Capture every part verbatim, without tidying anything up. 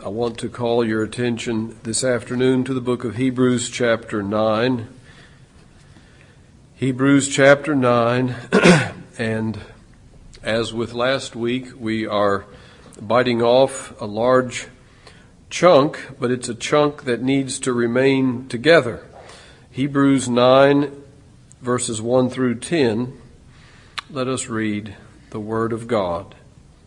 I want to call your attention this afternoon to the book of Hebrews chapter nine. Hebrews chapter nine, and as with last week, we are biting off a large chunk, but it's a chunk that needs to remain together. Hebrews nine, verses one through ten. Let us read the word of God.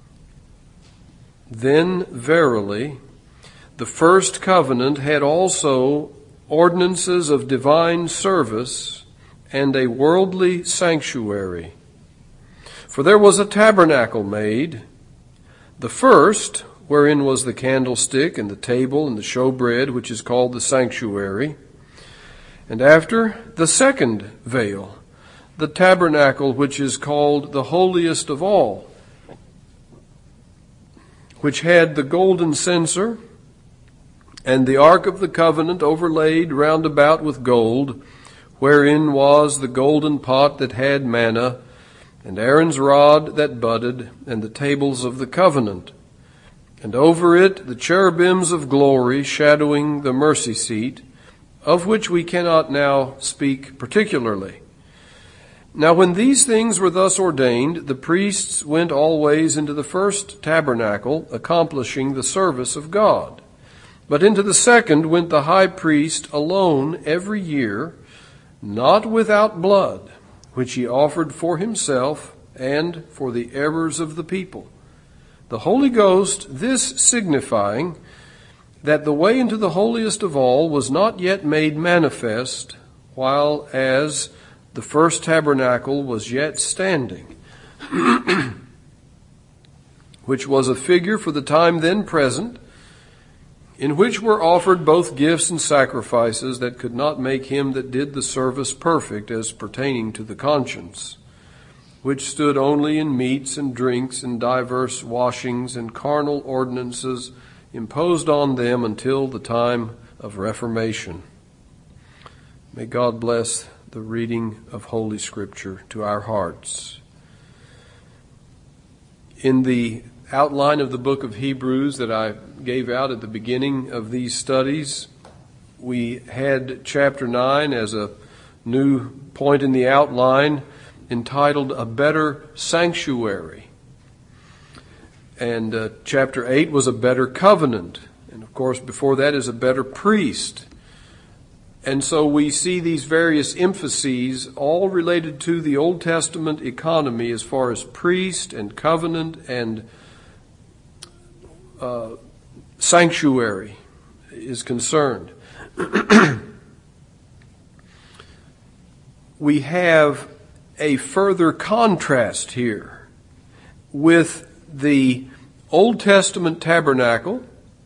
Then verily, the first covenant had also ordinances of divine service and a worldly sanctuary. For there was a tabernacle made, the first, wherein was the candlestick and the table and the showbread, which is called the sanctuary. And after, the second veil, the tabernacle which is called the holiest of all, which had the golden censer, and the ark of the covenant overlaid round about with gold, wherein was the golden pot that had manna, and Aaron's rod that budded, and the tables of the covenant. And over it the cherubims of glory shadowing the mercy seat, of which we cannot now speak particularly. Now when these things were thus ordained, the priests went always into the first tabernacle, accomplishing the service of God. But into the second went the high priest alone every year, not without blood, which he offered for himself and for the errors of the people. The Holy Ghost, this signifying that the way into the holiest of all was not yet made manifest, while as the first tabernacle was yet standing, which was a figure for the time then present, in which were offered both gifts and sacrifices that could not make him that did the service perfect as pertaining to the conscience, which stood only in meats and drinks and diverse washings and carnal ordinances imposed on them until the time of Reformation. May God bless the reading of Holy Scripture to our hearts. In the outline of the book of Hebrews that I gave out at the beginning of these studies, we had chapter nine as a new point in the outline entitled A Better Sanctuary. And uh, chapter eight was A Better Covenant. And of course before that is A Better Priest. And so we see these various emphases all related to the Old Testament economy as far as priest and covenant and uh, sanctuary is concerned. We have a further contrast here with the Old Testament tabernacle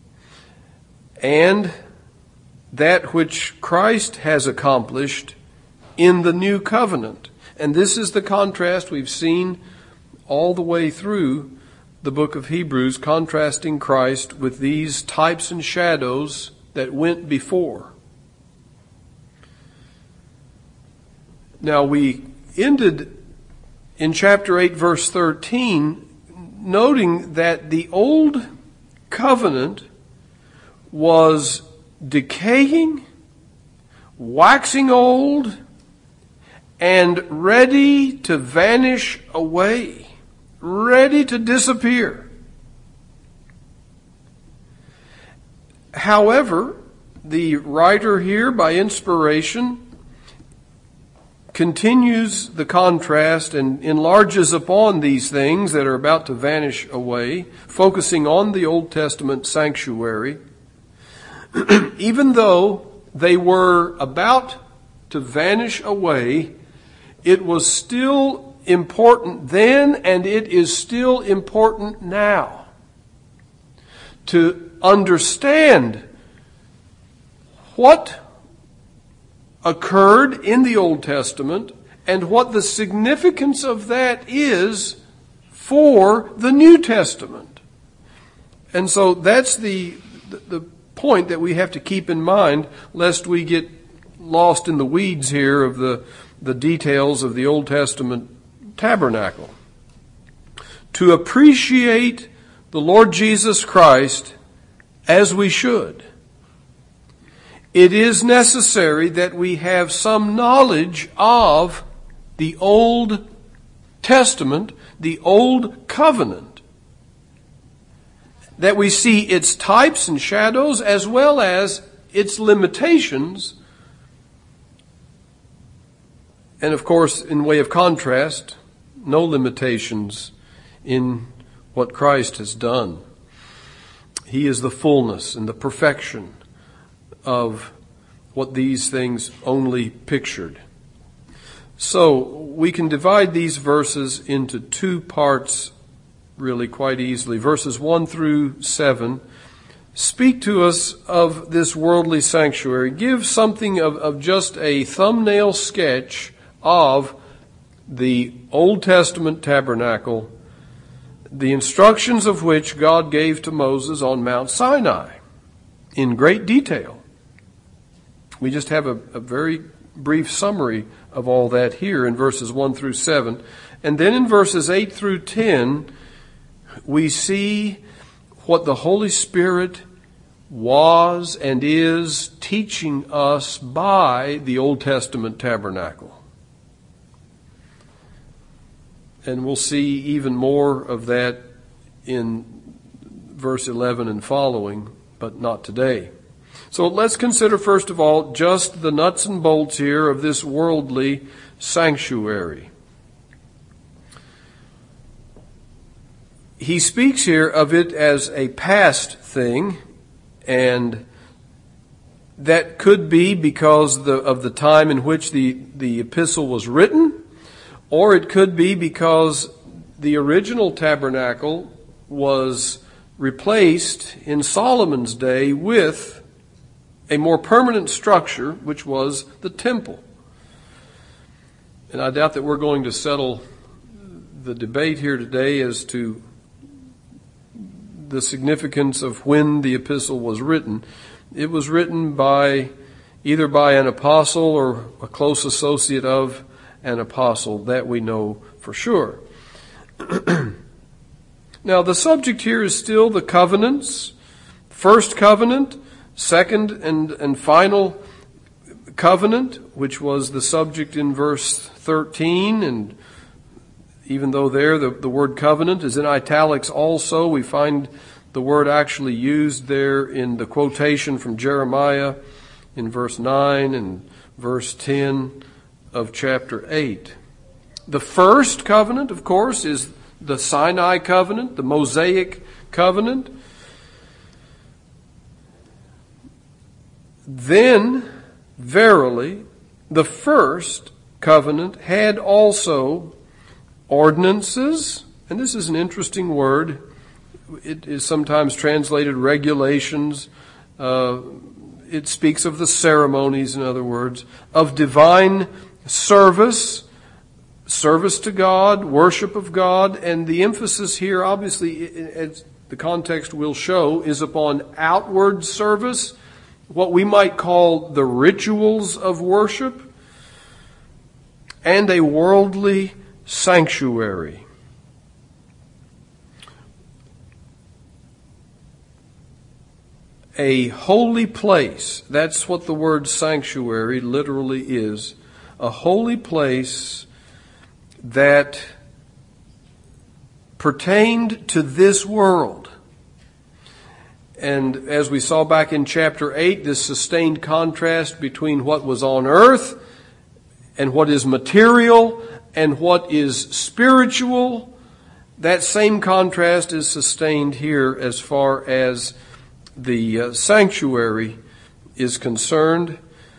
and that which Christ has accomplished in the new covenant. And this is the contrast we've seen all the way through the book of Hebrews, contrasting Christ with these types and shadows that went before. Now we ended in chapter eight, verse thirteen, noting that the old covenant was decaying, waxing old, and ready to vanish away, ready to disappear. However, the writer here, by inspiration, continues the contrast and enlarges upon these things that are about to vanish away, focusing on the Old Testament sanctuary. Even though they were about to vanish away, it was still important then, and it is still important now to understand what occurred in the Old Testament and what the significance of that is for the New Testament. And so that's the the, the point that we have to keep in mind, lest we get lost in the weeds here of the, the details of the Old Testament tabernacle. To appreciate the Lord Jesus Christ as we should, it is necessary that we have some knowledge of the Old Testament, the Old Covenant, that we see its types and shadows as well as its limitations. And of course, in way of contrast, no limitations in what Christ has done. He is the fullness and the perfection of what these things only pictured. So we can divide these verses into two parts really quite easily. Verses one through seven speak to us of this worldly sanctuary. Give something of, of just a thumbnail sketch of the Old Testament tabernacle, the instructions of which God gave to Moses on Mount Sinai in great detail. We just have a, a very brief summary of all that here in verses one through seven. And then in verses eight through ten, we see what the Holy Spirit was and is teaching us by the Old Testament tabernacle. And we'll see even more of that in verse eleven and following, but not today. So let's consider first of all just the nuts and bolts here of this worldly sanctuary. He speaks here of it as a past thing, and that could be because the, of the time in which the, the epistle was written, or it could be because the original tabernacle was replaced in Solomon's day with a more permanent structure, which was the temple. And I doubt that we're going to settle the debate here today as to the significance of when the epistle was written. It was written by either by an apostle or a close associate of an apostle, that we know for sure. Now, the subject here is still the covenants, first covenant, second and, and final covenant, which was the subject in verse thirteen. And even though there the, the word covenant is in italics also, we find the word actually used there in the quotation from Jeremiah in verse nine and verse ten of chapter eight. The first covenant, of course, is the Sinai covenant, the Mosaic covenant. Then, verily, the first covenant had also ordinances, and this is an interesting word. It is sometimes translated regulations. Uh, it speaks of the ceremonies, in other words, of divine service, service to God, worship of God, and the emphasis here, obviously, as the context will show, is upon outward service, what we might call the rituals of worship, and a worldly sanctuary. A holy place, that's what the word sanctuary literally is. A holy place that pertained to this world. And as we saw back in chapter eight, this sustained contrast between what was on earth and what is material and what is spiritual, that same contrast is sustained here as far as the uh, sanctuary is concerned.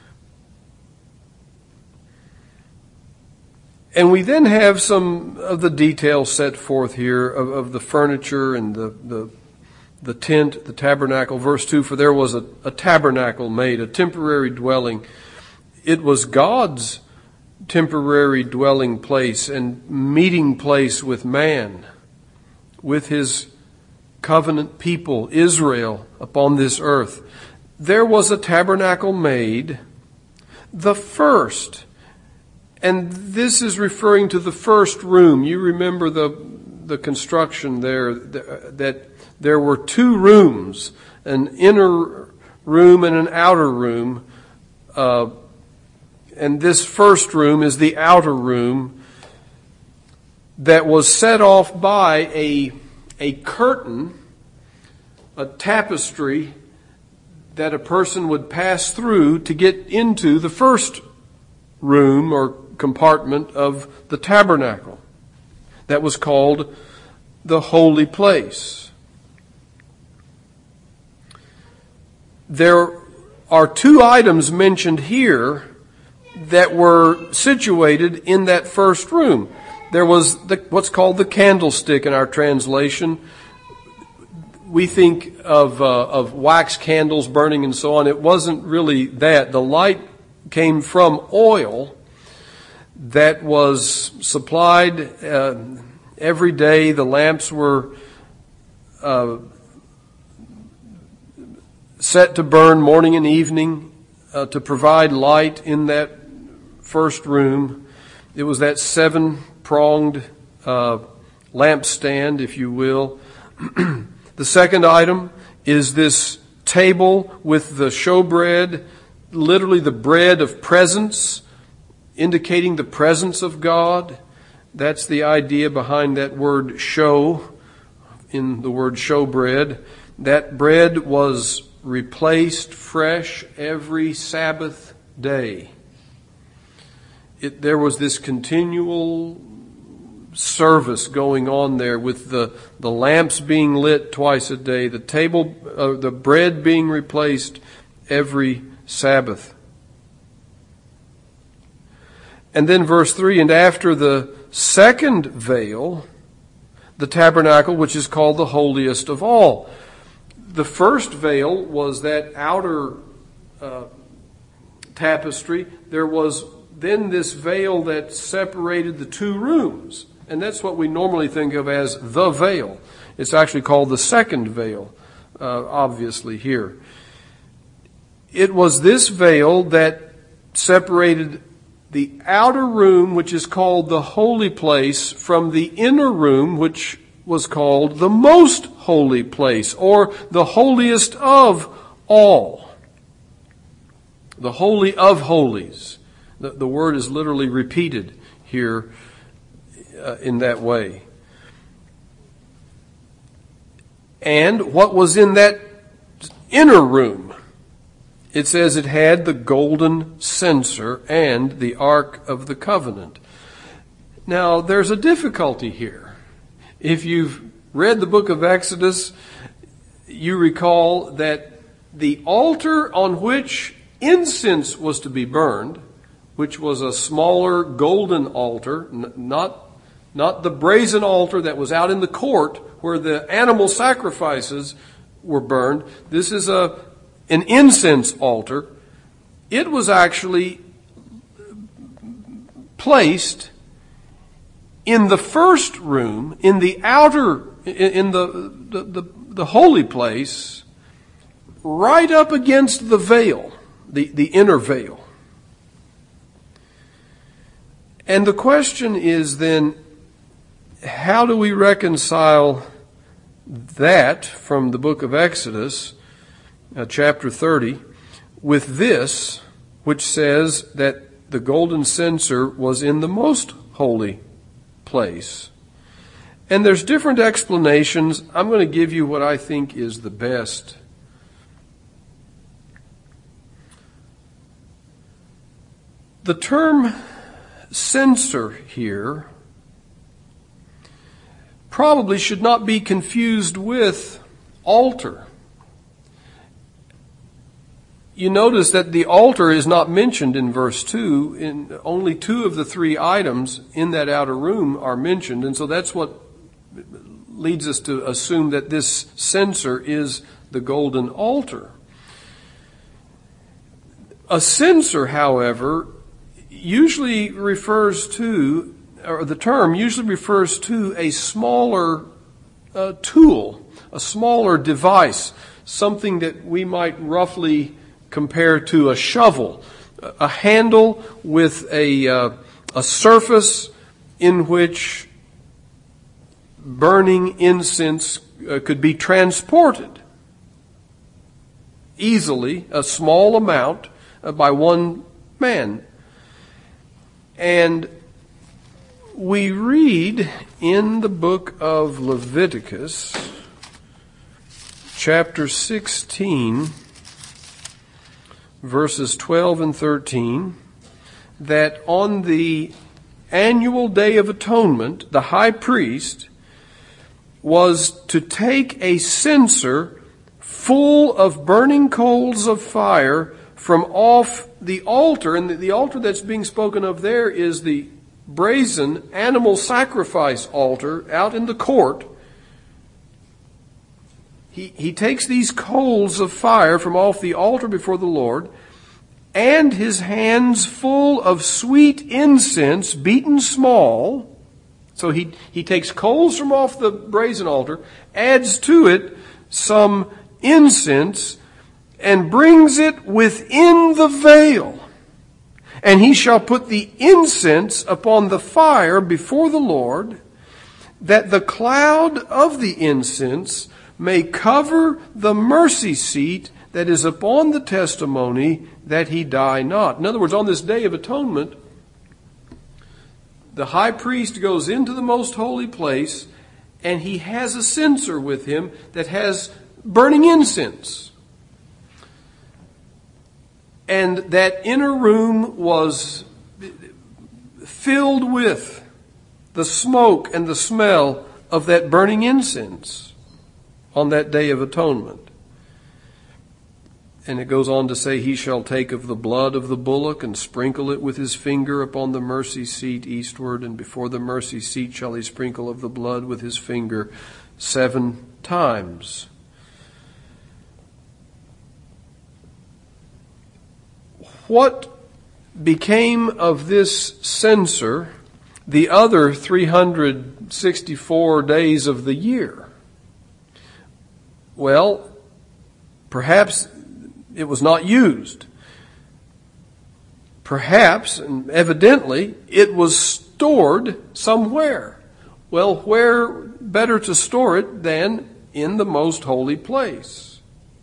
And we then have some of the details set forth here of, of the furniture and the, the the tent, the tabernacle. Verse two, for there was a, a tabernacle made, a temporary dwelling. It was God's temporary dwelling place and meeting place with man, with his covenant people, Israel, upon this earth. There was a tabernacle made, the first. And this is referring to the first room. You remember the the construction there, that there were two rooms, an inner room and an outer room. Uh, and this first room is the outer room that was set off by a, a curtain, a tapestry that a person would pass through to get into the first room or compartment of the tabernacle. That was called the holy place. There are two items mentioned here that were situated in that first room. There was the, what's called the candlestick in our translation. We think of uh, of wax candles burning and so on. It wasn't really that. The light came from oil that was supplied uh, every day. The lamps were uh, set to burn morning and evening uh, to provide light in that first room. It was that seven-pronged uh, lampstand, if you will. The second item is this table with the showbread, literally the bread of presence, indicating the presence of God. That's the idea behind that word show, in the word showbread. That bread was replaced fresh every Sabbath day. It, there was this continual service going on there with the, the lamps being lit twice a day, the table, uh, the bread being replaced every Sabbath. And then verse three, and after the second veil, the tabernacle, which is called the holiest of all. The first veil was that outer uh, tapestry. There was then this veil that separated the two rooms. And that's what we normally think of as the veil. It's actually called the second veil, uh, obviously here. It was this veil that separated the outer room, which is called the holy place, from the inner room, which was called the most holy place, or the holiest of all. The holy of holies. The, the word is literally repeated here uh, in that way. And what was in that inner room? It says it had the golden censer and the Ark of the Covenant. Now, there's a difficulty here. If you've read the book of Exodus, you recall that the altar on which incense was to be burned, which was a smaller golden altar, not, not the brazen altar that was out in the court where the animal sacrifices were burned. This is a an incense altar. It was actually placed in the first room, in the outer, in the, the, the, the holy place, right up against the veil, the, the inner veil. And the question is then, how do we reconcile that from the book of Exodus, uh, chapter thirty, with this, which says that the golden censer was in the most holy place? And there's different explanations. I'm going to give you what I think is the best. The term censer here probably should not be confused with altar. You notice that the altar is not mentioned in verse two. In only two of the three items in that outer room are mentioned, and so that's what leads us to assume that this censer is the golden altar. A censer, however, usually refers to, or the term usually refers to a smaller uh, tool, a smaller device, something that we might roughly compare to a shovel, a handle with a uh, a surface in which burning incense uh, could be transported. easily a small amount uh, by one man. And we read in the book of Leviticus, chapter sixteen, verses twelve and thirteen, that on the annual Day of Atonement, the high priest was to take a censer full of burning coals of fire from off the altar. And the altar that's being spoken of there is the brazen animal sacrifice altar out in the court. He, he takes these coals of fire from off the altar before the Lord, and his hands full of sweet incense beaten small. So he, he takes coals from off the brazen altar, adds to it some incense, and brings it within the veil. And he shall put the incense upon the fire before the Lord, that the cloud of the incense may cover the mercy seat that is upon the testimony, that he die not. In other words, on this Day of Atonement, the high priest goes into the most holy place, and he has a censer with him that has burning incense. And that inner room was filled with the smoke and the smell of that burning incense on that Day of Atonement. And it goes on to say, he shall take of the blood of the bullock and sprinkle it with his finger upon the mercy seat eastward, and before the mercy seat shall he sprinkle of the blood with his finger seven times. What became of this censer the other three hundred sixty-four days of the year? Well, perhaps it was not used. Perhaps, and evidently, it was stored somewhere. Well, where better to store it than in the most holy place?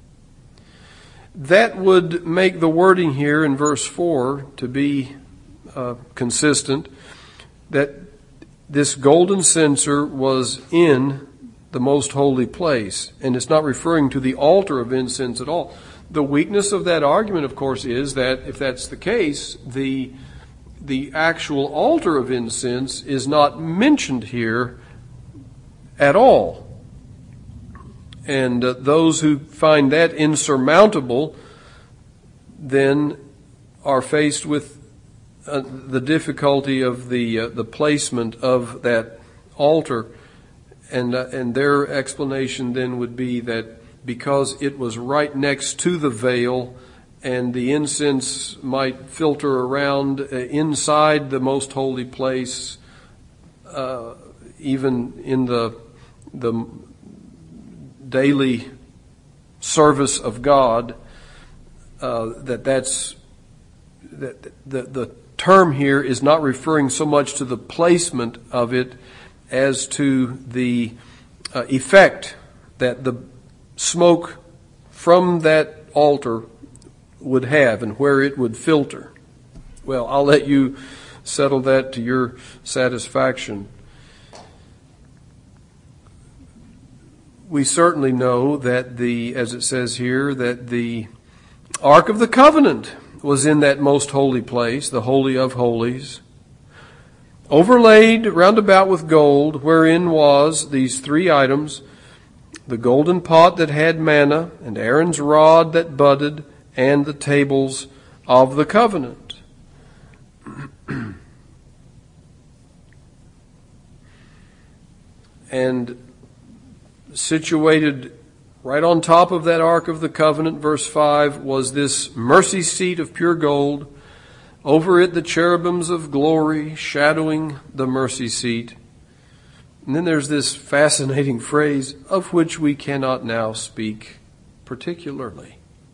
That would make the wording here in verse four to be uh, consistent, that this golden censer was in the most holy place. And it's not referring to the altar of incense at all. The weakness of that argument, of course, is that if that's the case, the the actual altar of incense is not mentioned here at all. And uh, those who find that insurmountable then are faced with uh, the difficulty of the uh, the placement of that altar, and uh, and their explanation then would be that because it was right next to the veil, and the incense might filter around uh, inside the most holy place, uh, even in the the daily service of God, uh, that that's that the the term here is not referring so much to the placement of it as to the uh, effect that the smoke from that altar would have and where it would filter. Well, I'll let you settle that to your satisfaction. We certainly know that the, as it says here, that the Ark of the Covenant was in that most holy place, the Holy of Holies, overlaid round about with gold, wherein was these three items: the golden pot that had manna, and Aaron's rod that budded, and the tables of the covenant. And situated right on top of that Ark of the Covenant, verse five, was this mercy seat of pure gold. Over it the cherubims of glory shadowing the mercy seat. And then there's this fascinating phrase, of which we cannot now speak particularly.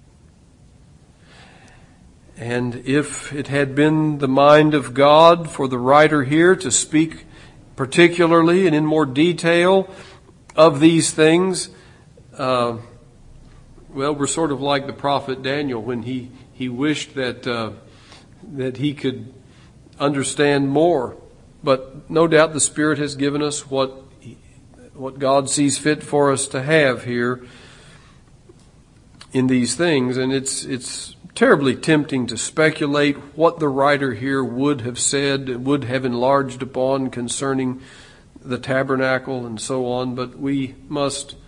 And if it had been the mind of God for the writer here to speak particularly and in more detail of these things, uh, well, we're sort of like the prophet Daniel when he, he wished that uh, that he could understand more. But no doubt the Spirit has given us what what God sees fit for us to have here in these things. And it's it's terribly tempting to speculate what the writer here would have said, would have enlarged upon concerning the tabernacle and so on. But we must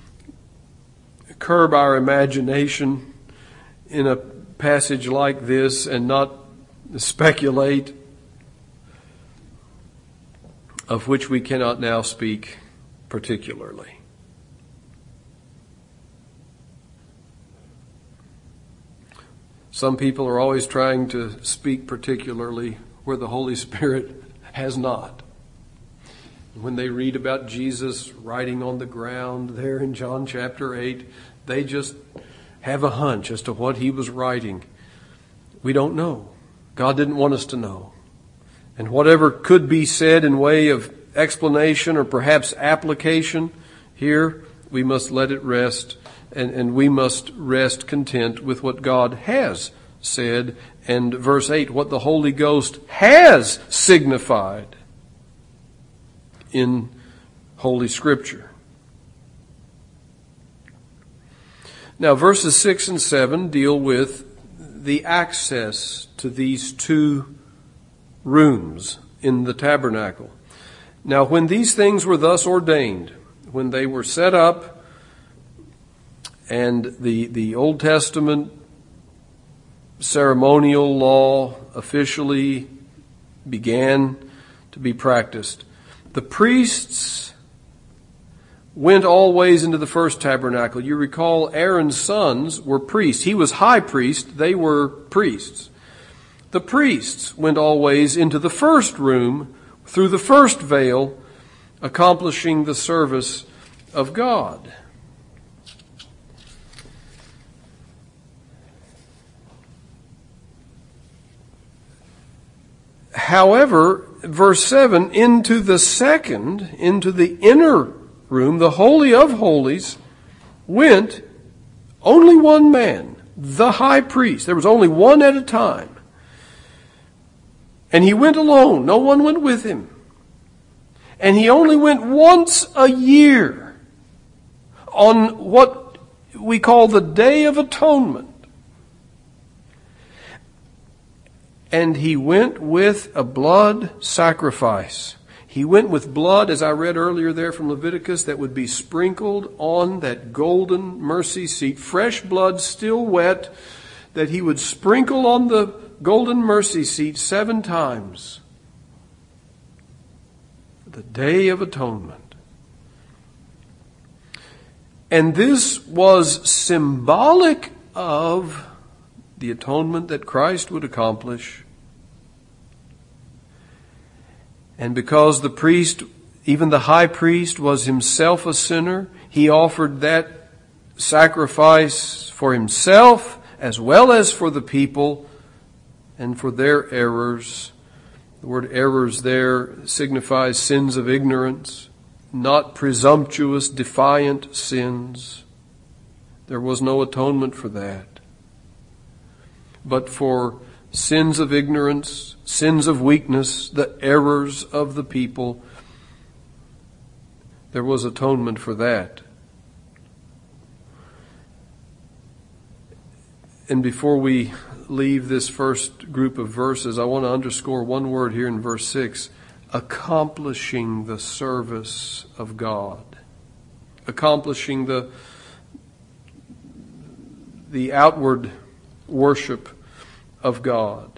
curb our imagination in a passage like this and not speculate, of which we cannot now speak particularly. Some people are always trying to speak particularly where the Holy Spirit has not. When they read about Jesus writing on the ground there in John chapter eight, they just have a hunch as to what he was writing. We don't know. God didn't want us to know. And whatever could be said in way of explanation or perhaps application here, we must let it rest, and, and we must rest content with what God has said. And verse eight, what the Holy Ghost has signified in Holy Scripture. Now, verses six and seven deal with the access to these two rooms in the tabernacle. Now, when these things were thus ordained, when they were set up, and the, the Old Testament ceremonial law officially began to be practiced, the priests went always into the first tabernacle. You recall Aaron's sons were priests. He was high priest. They were priests. The priests went always into the first room through the first veil, accomplishing the service of God. However, verse seven, into the second, into the inner room, the Holy of Holies, went only one man, the high priest. There was only one at a time. And he went alone. No one went with him. And he only went once a year on what we call the Day of Atonement. And he went with a blood sacrifice. He went with blood, as I read earlier there from Leviticus, that would be sprinkled on that golden mercy seat. Fresh blood, still wet, that he would sprinkle on the golden mercy seat seven times. The Day of Atonement. And this was symbolic of the atonement that Christ would accomplish. And because the priest, even the high priest, was himself a sinner, he offered that sacrifice for himself as well as for the people and for their errors. The word errors there signifies sins of ignorance, not presumptuous, defiant sins. There was no atonement for that. But for sins of ignorance, sins of weakness, the errors of the people, there was atonement for that. And before we leave this first group of verses, I want to underscore one word here in verse six: accomplishing the service of God. Accomplishing the, the outward worship of God.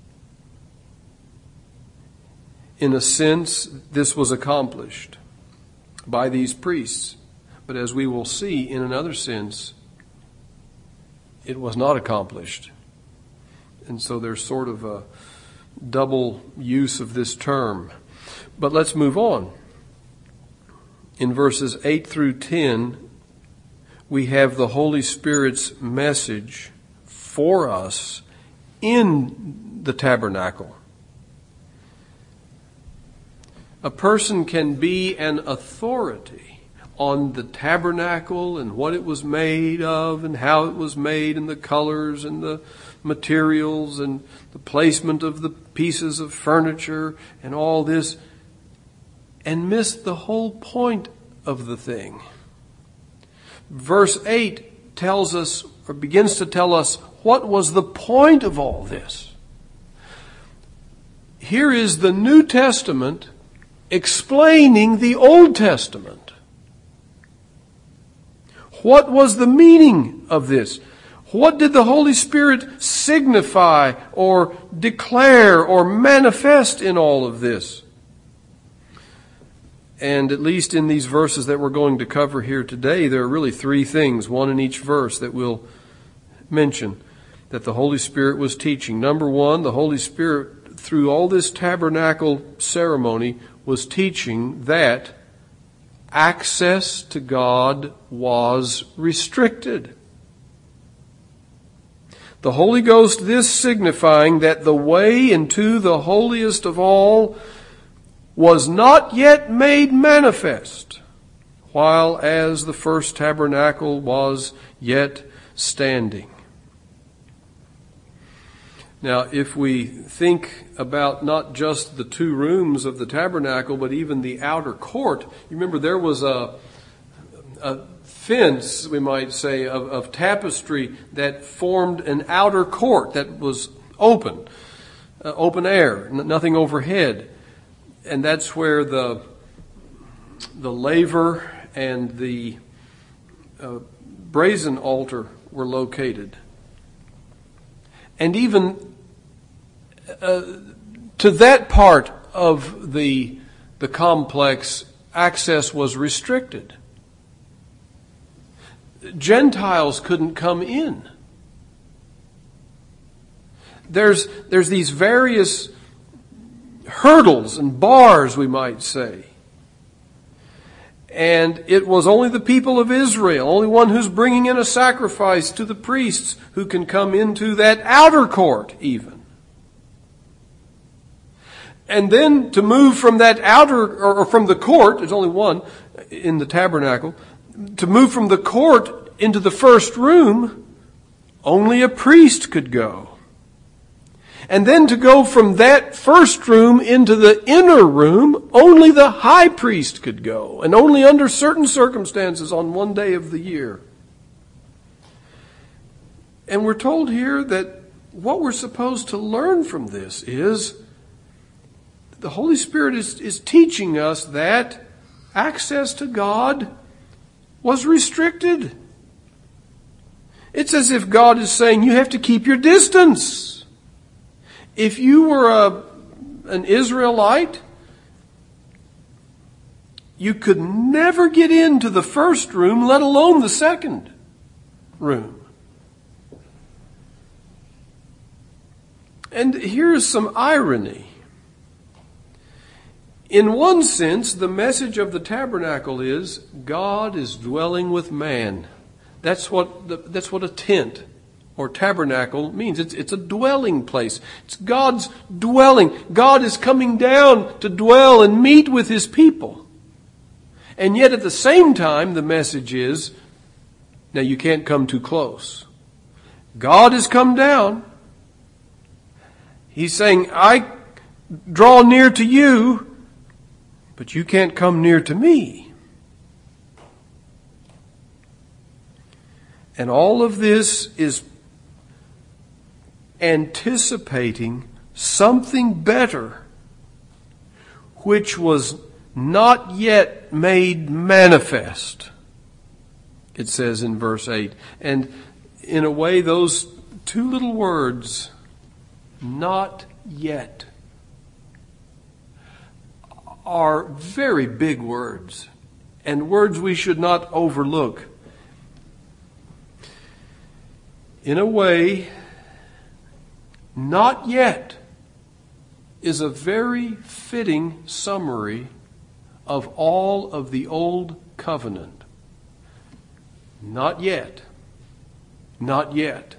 In a sense, this was accomplished by these priests. But as we will see, in another sense, it was not accomplished. And so there's sort of a double use of this term. But let's move on. In verses eight through ten, we have the Holy Spirit's message for us in the tabernacle. A person can be an authority on the tabernacle and what it was made of and how it was made and the colors and the materials and the placement of the pieces of furniture and all this, and missed the whole point of the thing. Verse eight tells us, or begins to tell us, what was the point of all this. Here is the New Testament explaining the Old Testament. What was the meaning of this? What did the Holy Spirit signify or declare or manifest in all of this? And at least in these verses that we're going to cover here today, there are really three things, one in each verse, that we'll mention that the Holy Spirit was teaching. Number one, the Holy Spirit, through all this tabernacle ceremony, was teaching that access to God was restricted. The Holy Ghost, this signifying that the way into the holiest of all was not yet made manifest, while as the first tabernacle was yet standing. Now, if we think about not just the two rooms of the tabernacle, but even the outer court, you remember there was a, a fence, we might say, of, of tapestry that formed an outer court that was open, uh, open air, n- nothing overhead. And that's where the the laver and the uh, brazen altar were located. And even uh, to that part of the the complex, access was restricted. Gentiles couldn't come in. There's there's these various hurdles and bars, we might say. And it was only the people of Israel, only one who's bringing in a sacrifice to the priests, who can come into that outer court even. And then to move from that outer, or from the court, there's only one in the tabernacle, to move from the court into the first room, only a priest could go. And then to go from that first room into the inner room, only the high priest could go, and only under certain circumstances on one day of the year. And we're told here that what we're supposed to learn from this is the Holy Spirit is, is teaching us that access to God was restricted. It's as if God is saying, you have to keep your distance. If you were a, an Israelite, you could never get into the first room, let alone the second room. And here's some irony. In one sense, the message of the tabernacle is God is dwelling with man. That's what the, that's what a tent or tabernacle means. It's, it's a dwelling place. It's God's dwelling. God is coming down to dwell and meet with His people. And yet at the same time, the message is, now you can't come too close. God has come down. He's saying, I draw near to you, but you can't come near to me. And all of this is anticipating something better, which was not yet made manifest, it says in verse eight. And in a way, those two little words, not yet, are very big words, and words we should not overlook. In a way, not yet is a very fitting summary of all of the Old Covenant. Not yet. Not yet.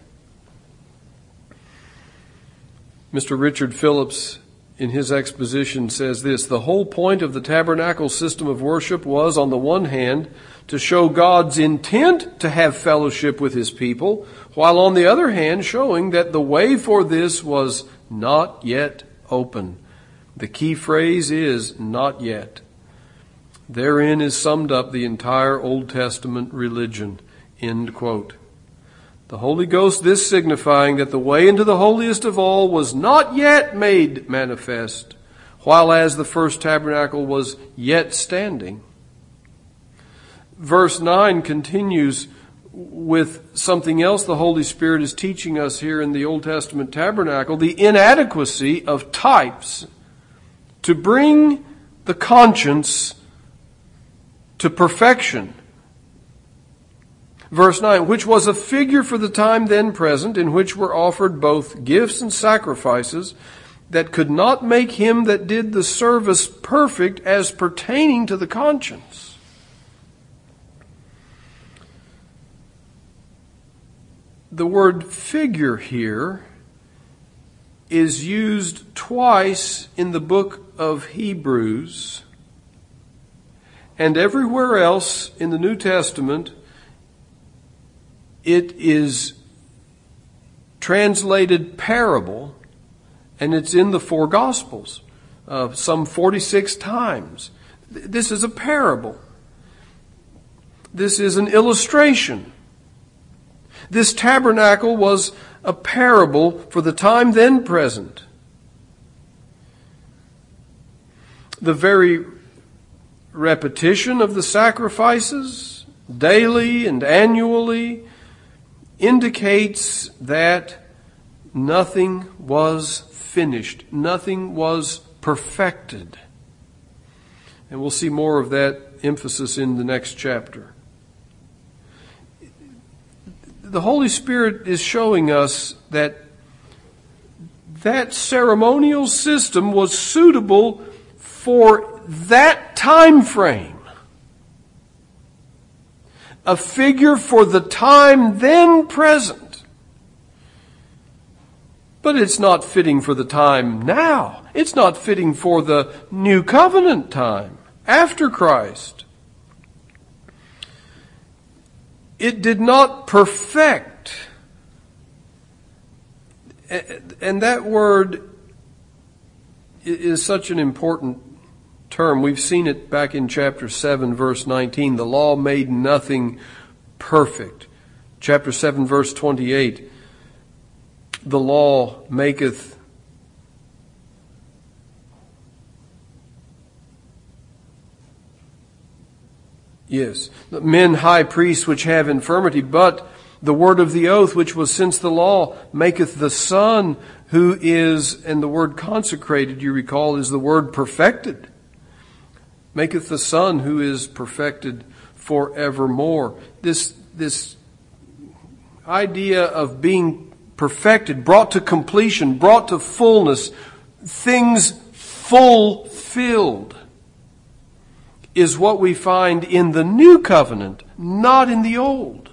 Mister Richard Phillips, in his exposition, says this: the whole point of the tabernacle system of worship was, on the one hand, to show God's intent to have fellowship with his people, while on the other hand showing that the way for this was not yet open. The key phrase is not yet. Therein is summed up the entire Old Testament religion. End quote. The Holy Ghost, this signifying that the way into the holiest of all was not yet made manifest, while as the first tabernacle was yet standing. Verse nine continues with something else the Holy Spirit is teaching us here in the Old Testament tabernacle, the inadequacy of types to bring the conscience to perfection. Verse nine, which was a figure for the time then present, in which were offered both gifts and sacrifices, that could not make him that did the service perfect as pertaining to the conscience. The word figure here is used twice in the book of Hebrews, and everywhere else in the New Testament it is translated parable, and it's in the four Gospels, uh, some forty-six times. This is a parable. This is an illustration. This tabernacle was a parable for the time then present. The very repetition of the sacrifices, daily and annually, indicates that nothing was finished. Nothing was perfected. And we'll see more of that emphasis in the next chapter. The Holy Spirit is showing us that that ceremonial system was suitable for that time frame. A figure for the time then present. But it's not fitting for the time now. It's not fitting for the new covenant time after Christ. It did not perfect. And that word is such an important term. We've seen it back in chapter seven, verse nineteen. The law made nothing perfect. Chapter seven, verse twenty-eight. The law maketh Yes, men high priests which have infirmity, but the word of the oath, which was since the law, maketh the Son who is, and the word consecrated, you recall, is the word perfected. Maketh the Son who is perfected forevermore. This, this idea of being perfected, brought to completion, brought to fullness, things fulfilled, is what we find in the new covenant, not in the old.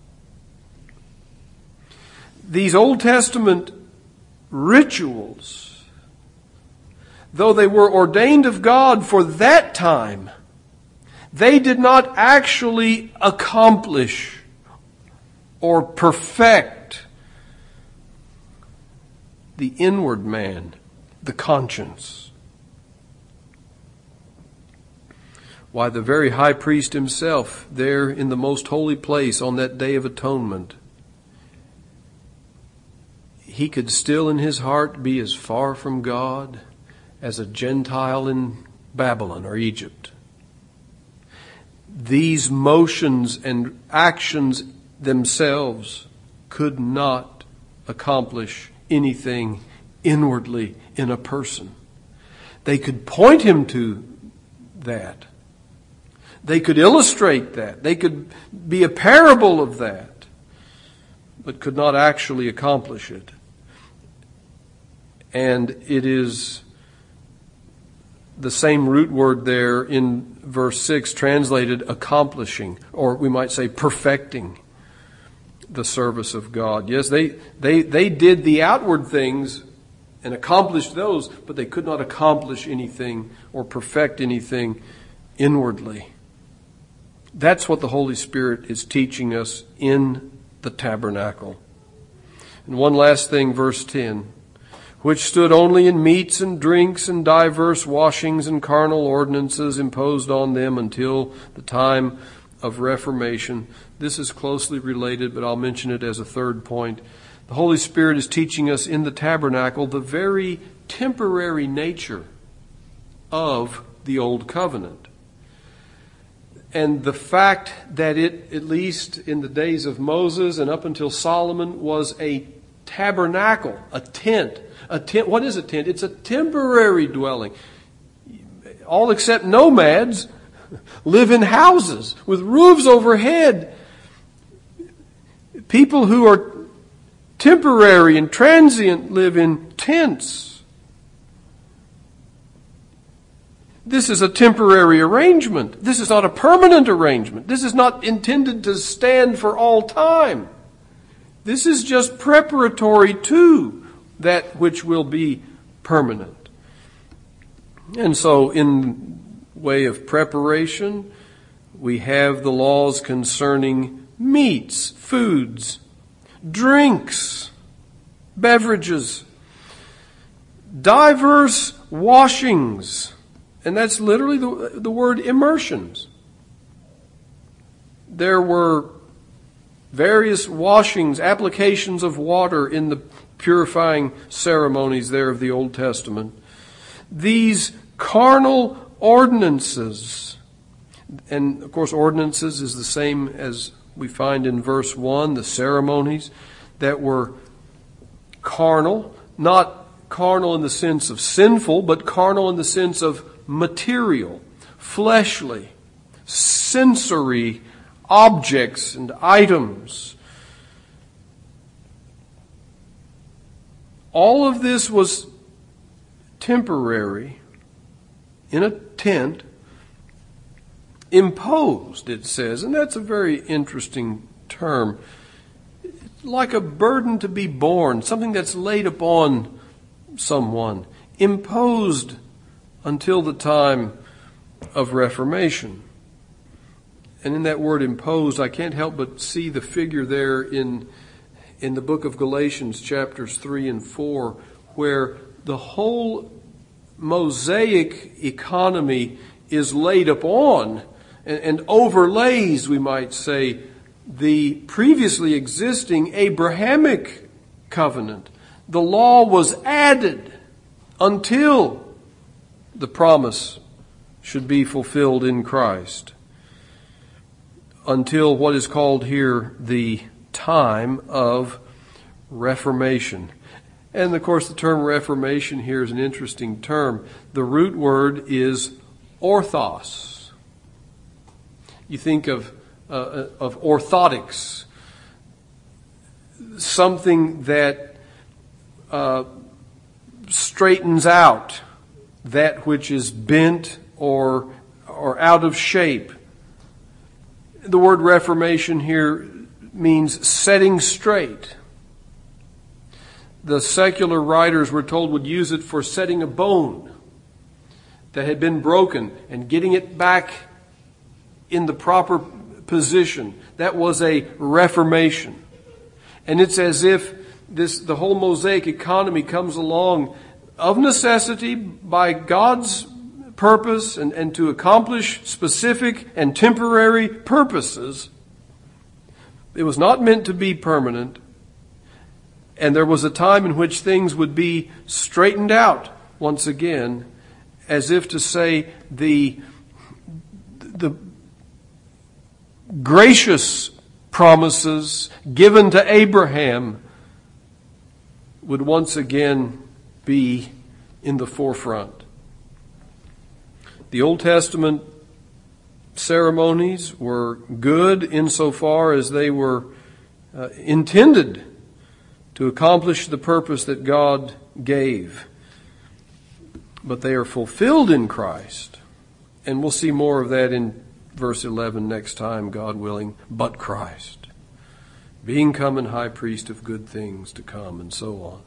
These Old Testament rituals, though they were ordained of God for that time, they did not actually accomplish or perfect the inward man, the conscience. Why, the very high priest himself, there in the most holy place on that day of atonement, he could still in his heart be as far from God as a Gentile in Babylon or Egypt. These motions and actions themselves could not accomplish anything inwardly in a person. They could point him to that. They could illustrate that. They could be a parable of that, but could not actually accomplish it. And it is the same root word there in verse six, translated accomplishing, or we might say perfecting the service of God. Yes, they, they, they did the outward things and accomplished those, but they could not accomplish anything or perfect anything inwardly. That's what the Holy Spirit is teaching us in the tabernacle. And one last thing, verse ten. Which stood only in meats and drinks and diverse washings and carnal ordinances imposed on them until the time of Reformation. This is closely related, but I'll mention it as a third point. The Holy Spirit is teaching us in the tabernacle the very temporary nature of the Old Covenant. And the fact that it, at least in the days of Moses and up until Solomon, was a tabernacle, a tent. A tent. What is a tent? It's a temporary dwelling. All except nomads live in houses with roofs overhead. People who are temporary and transient live in tents. This is a temporary arrangement. This is not a permanent arrangement. This is not intended to stand for all time. This is just preparatory to that which will be permanent. And so in way of preparation, we have the laws concerning meats, foods, drinks, beverages, diverse washings, and that's literally the, the word immersions. There were various washings, applications of water in the purifying ceremonies there of the Old Testament. These carnal ordinances, and of course ordinances is the same as we find in verse one, the ceremonies that were carnal, not carnal in the sense of sinful, but carnal in the sense of material, fleshly, sensory objects and items. All of this was temporary, in a tent, imposed, it says, and that's a very interesting term. It's like a burden to be borne, something that's laid upon someone, imposed until the time of Reformation. And in that word imposed, I can't help but see the figure there in in the book of Galatians, chapters three and four, where the whole Mosaic economy is laid upon and, and overlays, we might say, the previously existing Abrahamic covenant. The law was added until the promise should be fulfilled in Christ. Until what is called here the time of Reformation. And of course the term Reformation here is an interesting term. The root word is orthos. You think of uh, of orthotics, something that uh, straightens out that which is bent or or out of shape. The word Reformation here means setting straight. The secular writers, we're told, would use it for setting a bone that had been broken and getting it back in the proper position. That was a reformation. And it's as if this the whole Mosaic economy comes along of necessity by God's purpose and, and to accomplish specific and temporary purposes. It was not meant to be permanent. And there was a time in which things would be straightened out once again, as if to say the, the gracious promises given to Abraham would once again be in the forefront. The Old Testament ceremonies were good insofar as they were uh, intended to accomplish the purpose that God gave. But they are fulfilled in Christ. And we'll see more of that in verse eleven next time, God willing. But Christ, being come and high priest of good things to come, and so on.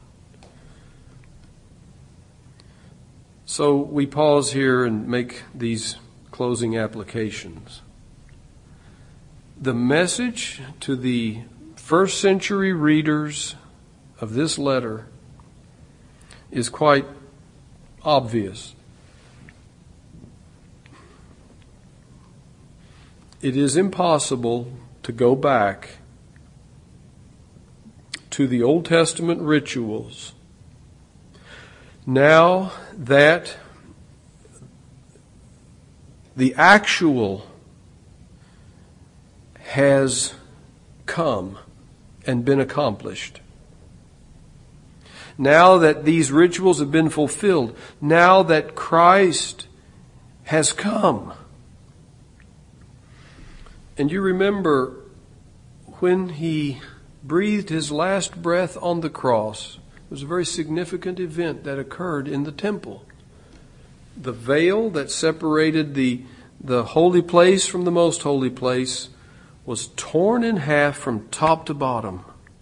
So we pause here and make these closing applications. the message to the first century readers of this letter is quite obvious. It is impossible to go back to the Old Testament rituals now that the actual has come and been accomplished. Now that these rituals have been fulfilled, now that Christ has come. And you remember when he breathed his last breath on the cross, it was a very significant event that occurred in the temple. The veil that separated the, the holy place from the most holy place was torn in half from top to bottom.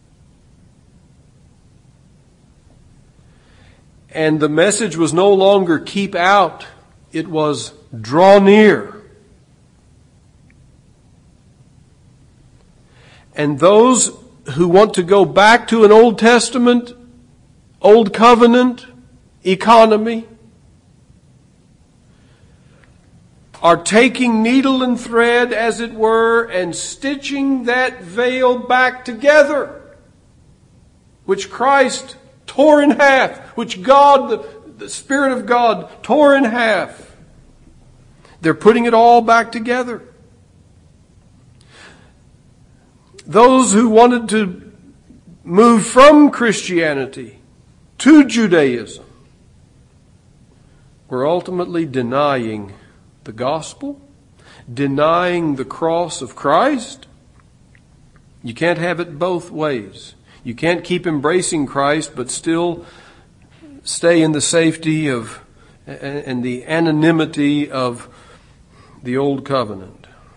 And the message was no longer keep out, it was draw near. And those who want to go back to an Old Testament, Old Covenant economy are taking needle and thread, as it were, and stitching that veil back together, which Christ tore in half, which God, the, the Spirit of God, tore in half. They're putting it all back together. Those who wanted to move from Christianity to Judaism were ultimately denying the gospel, denying the cross of Christ. You can't have it both ways. You can't keep embracing Christ but still stay in the safety of and the anonymity of the old covenant.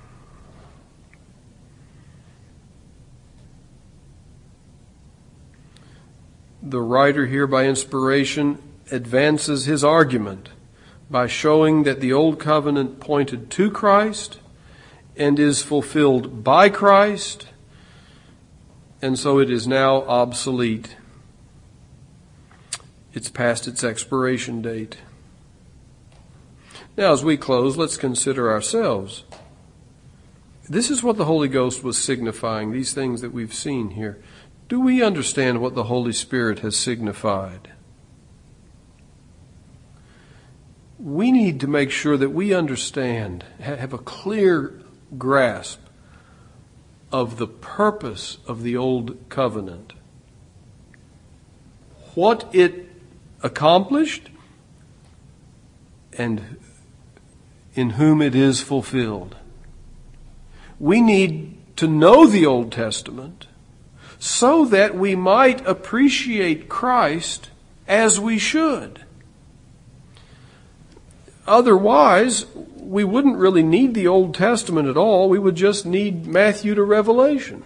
The writer here, by inspiration, advances his argument by showing that the old covenant pointed to Christ and is fulfilled by Christ, and so it is now obsolete. It's past its expiration date. Now, as we close, let's consider ourselves. This is what the Holy Ghost was signifying, these things that we've seen here. Do we understand what the Holy Spirit has signified? We need to make sure that we understand, have a clear grasp of the purpose of the Old Covenant. What it accomplished and in whom it is fulfilled. We need to know the Old Testament so that we might appreciate Christ as we should. Otherwise, we wouldn't really need the Old Testament at all. We would just need Matthew to Revelation.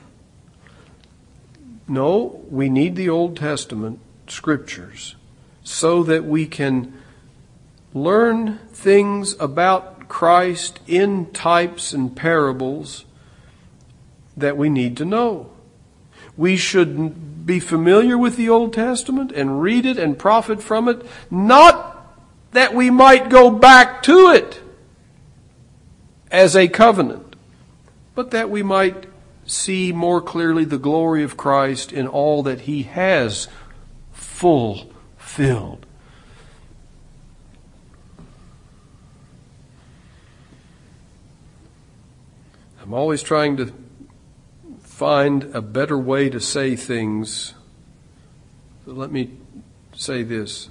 No, we need the Old Testament scriptures so that we can learn things about Christ in types and parables that we need to know. We should be familiar with the Old Testament and read it and profit from it, not that we might go back to it as a covenant, but that we might see more clearly the glory of Christ in all that He has fulfilled. I'm always trying to find a better way to say things. So let me say this.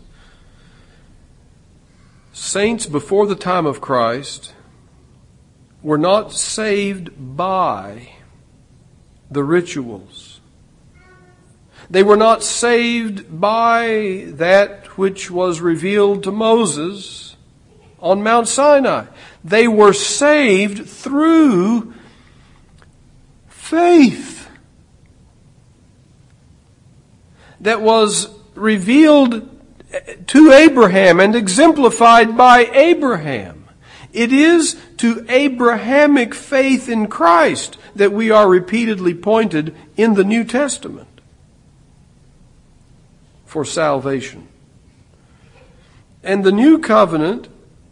Saints before the time of Christ were not saved by the rituals. They were not saved by that which was revealed to Moses on Mount Sinai. They were saved through faith that was revealed to Abraham and exemplified by Abraham. It is to Abrahamic faith in Christ that we are repeatedly pointed in the New Testament for salvation. And the new covenant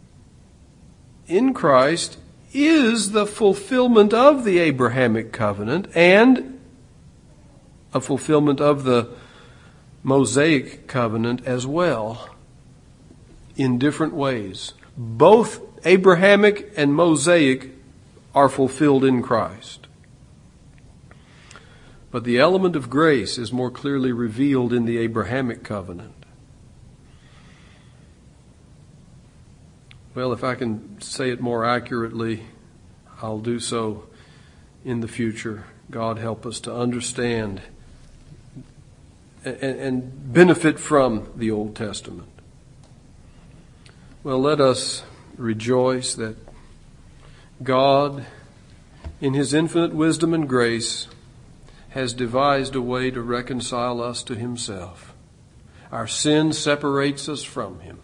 in Christ is the fulfillment of the Abrahamic covenant and a fulfillment of the Mosaic covenant as well, in different ways. Both Abrahamic and Mosaic are fulfilled in Christ. But the element of grace is more clearly revealed in the Abrahamic covenant. Well, if I can say it more accurately, I'll do so in the future. God help us to understand and, and benefit from the Old Testament. Well, let us rejoice that God, in His infinite wisdom and grace, has devised a way to reconcile us to Himself. Our sin separates us from Him.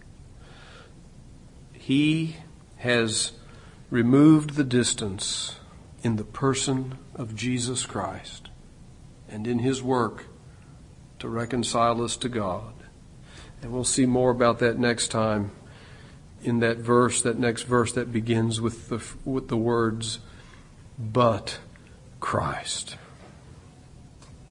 He has removed the distance in the person of Jesus Christ and in His work to reconcile us to God. And we'll see more about that next time in that verse, that next verse that begins with the, with the words, but Christ.